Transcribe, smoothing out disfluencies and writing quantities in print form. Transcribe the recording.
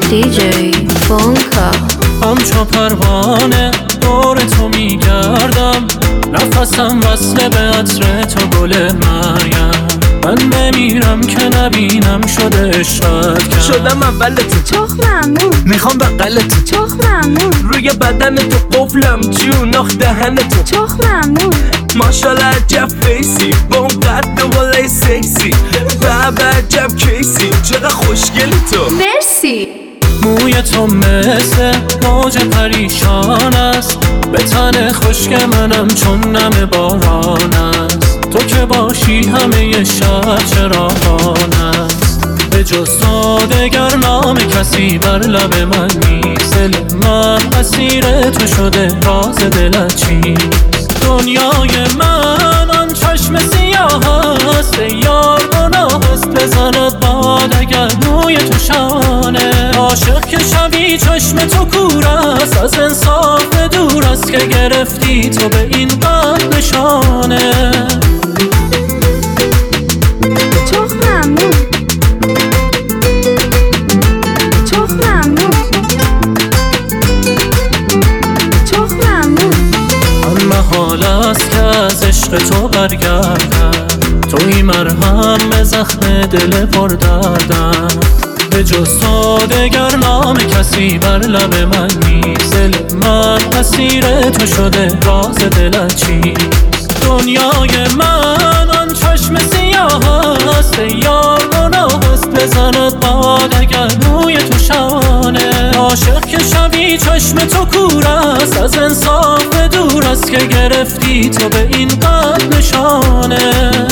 DJ Bonka. همچو پروانه دور تو میگردم، نفسم وصله به عطر تو گل مریم. من بمیرم که نبینم شده عشقت کم. شدم اولت چخ ممنون، میخوام بغلت چخ ممنون، روی بدن تو قفلم جون آخ دهن تو چخ ممنون. ماشالله عجب فیسی با اون قد و بالای سکسی بابا عجب کیسی چقدر خوشگلی تو. مرسی. موی تو مثل موج پریشان است، به تن خشک منم چون نم باران است. تو که باشی همه شب چراغان است، به جز تو دگر نام کسی بر لب من نیست. دل من اسیر تو شده، راز دلت چیست؟ دنیای من آن چشم سیاه است، یار گناه است بزند باد اگر روی تو شانه. عاشق که شبی چشم تو کور است، از انصاف دور است که گرفتی تو به این قد نشانه. چخ ممنون، چخ ممنون، چخ ممنون. من محال است که از عشق تو برگردم، توی مرهم به زخم دل پر دردم. به جز تو دگر نام کسی بر لب من نیست. دل من اسیر تو شده، راز دلت چیست؟ دنیای من آن چشم سیاه است، یار گناه است بزند باد اگر روی تو شانه. عاشق که شبی چشم تو کور است، از انصاف دور است که گرفتی تو به این قد نشانه.